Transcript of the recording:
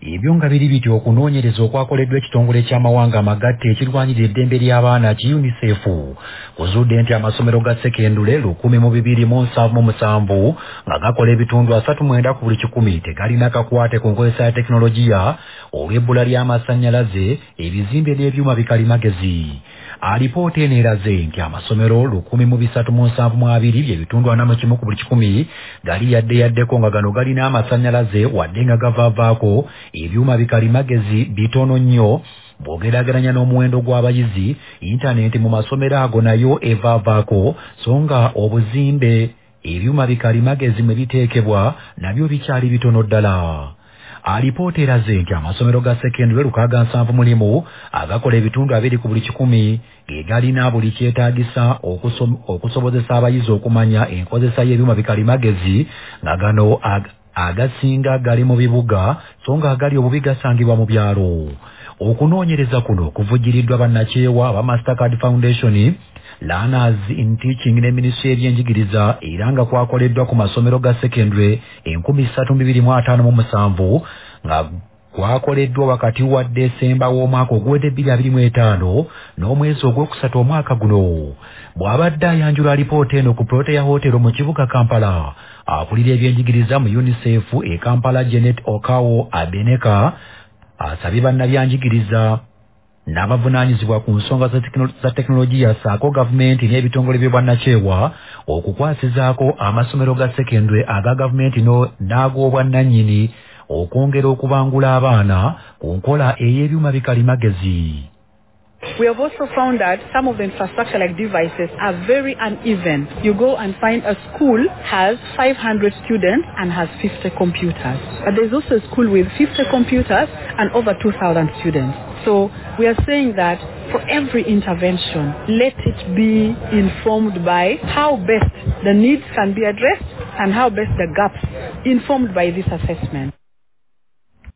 Ebyo nga biri bityo okunoonyereza okwakoleddwa ekitongole ky'amawanga amagatte ekirwanyirira eddembe ly'abaana ki UNICEF kuzudde nti amasomero ga sekendule 1277 nga gakola ebitundu 39 ku buli 100 tegalina kakwate ku nkozesa ya tekinologiya olw'ebbula ly'amasannyalaze ebizimbe n'ebyuma bikalimagezi. Alipoota eno eraze nti amasomero 1372 by'ebitundu 41 ku buli 100 gali yaddeyaddeko nga gano galina amasannyalaze wadde nga gavaavaako ebyuma bikalimagezi bitono nnyo bw'ogeraageranya n'omuwendo gw'abayizi. Intaneti mu masomero ago nayo evaavaako so nga obuzimbe ebyuma bikalimagezi mwe biteekebwa nabyo bikyali bitono ddala. Alipoota eraze nti amasomero ga sekendule 670 agakola ebitundu 2 ku buli 100 ge galina buli kyetaagisa okusobozesa abayizi okumanya enkozesa y'ebyuma bikalimagezi nga gano agasinga gali mu bibuga so nga agali obubi gasangibwa mu byalo. Okunoonyereza kuno kuvujjiriddwa bannakyewa aba Mastercard Foundation, Learners in Teaching ne Ministry y'ebyenjigiriza era nga kwakoleddwa ku masomero ga sekendule 3257 nga kwakoleddwa wakati wa Desemba w'omwaka ogw'edde 2025 n'omwezi ogwokusatu omwaka guno. Bw'abadde ayanjula alipoota eno ku Protea Hotel mu kibuga Kampala, akulira ebyenjigiriza mu UNICEF e Kampala Janet Okawo Abeneka asabye bannabyanjigiriza n'abavunaanyizibwa ku nsonga za tekinologiya saako gavumenti n'ebitongole by'obwannakyewa okukwasizaako amasomero ga sekendule aga gavumenti n'ag'obwannannyini okwongera okubangula abaana ku nkola ey'ebyuma bikalimagezi. We have also found that some of the infrastructure like devices are very uneven. You go and find a school has 500 students and has 50 computers. But there's also a school with 50 computers and over 2,000 students. So we are saying that for every intervention, let it be informed by how best the needs can be addressed and how best the gaps informed by this assessment.